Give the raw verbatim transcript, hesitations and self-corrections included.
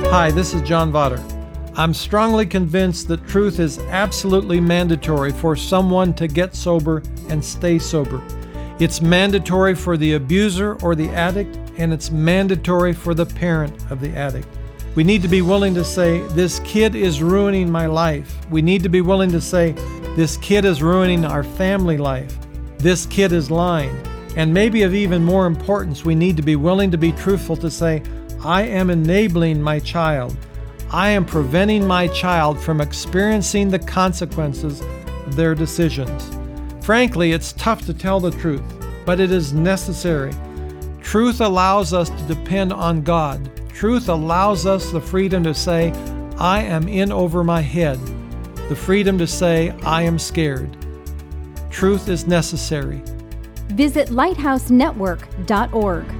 Hi, this is John Vaughter. I'm strongly convinced that truth is absolutely mandatory for someone to get sober and stay sober. It's mandatory for the abuser or the addict, and it's mandatory for the parent of the addict. We need to be willing to say, this kid is ruining my life. We need to be willing to say, this kid is ruining our family life. This kid is lying. And maybe of even more importance, we need to be willing to be truthful to say, I am enabling my child. I am preventing my child from experiencing the consequences of their decisions. Frankly, it's tough to tell the truth, but it is necessary. Truth allows us to depend on God. Truth allows us the freedom to say, I am in over my head. The freedom to say, I am scared. Truth is necessary. Visit lighthouse network dot org.